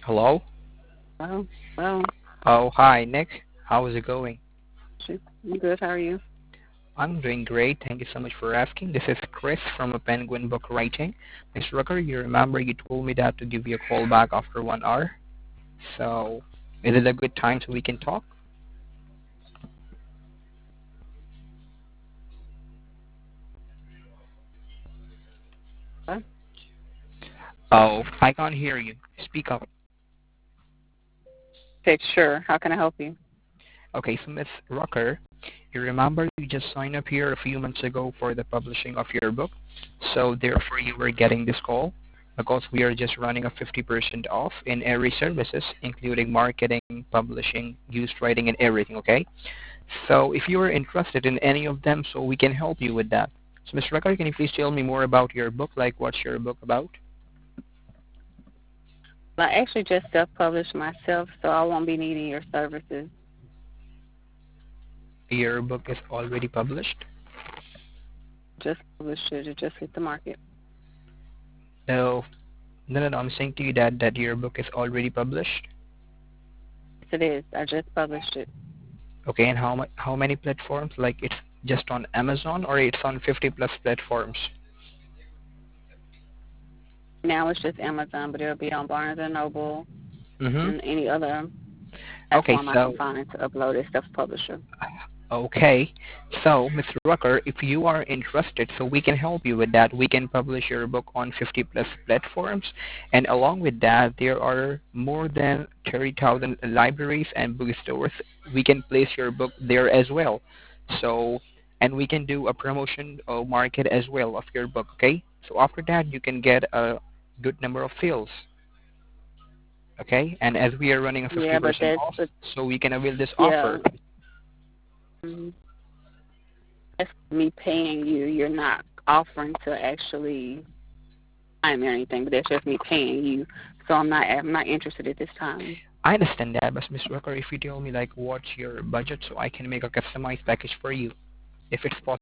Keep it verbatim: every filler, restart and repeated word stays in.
Hello? Oh, well, Oh, hi, Nick. How is it going? shoot, I'm good. How are you? I'm doing great. Thank you so much for asking. This is Chris from a Penguin Book Writing. Miss Rucker, you remember you told me that to give you a call back after one hour. So, is it a good time so we can talk? What? Oh, I can't hear you. Speak up. Okay, sure. How can I help you? Okay, so Miss Rucker, you remember you just signed up here a few months ago for the publishing of your book. So, therefore, you were getting this call because we are just running a fifty percent off in every services, including marketing, publishing, ghostwriting, and everything, okay? So if you are interested in any of them, so we can help you with that. So Mister Rucker, can you please tell me more about your book? Like, what's your book about? Well, I actually just self-published myself, so I won't be needing your services. Your book is already published? Just published it. It just hit the market. No, no, no, no. I'm saying to you that that your book is already published. Yes, it is. I just published it. Okay, and how much? How many platforms? Like, it's just on Amazon or it's on fifty plus platforms? Now it's just Amazon, but it'll be on Barnes and Noble Mm-hmm. and any other Okay, platform I can so find to upload it. Self-publisher. Okay, so Mister Rucker, if you are interested, so we can help you with that. We can publish your book on fifty plus platforms, and along with that, there are more than thirty thousand libraries and bookstores. We can place your book there as well. So, and we can do a promotion or market as well of your book, okay? So after that, you can get a good number of sales, okay? And as we are running a Yeah, but fifty percent that's off, but so we can avail this yeah, offer. mhm. That's me paying you. You're not offering to actually hire me or anything, but that's just me paying you. So I'm not I'm not interested at this time. I understand that, but Mister Walker, if you tell me like what's your budget, so I can make a customized package for you, if it's possible.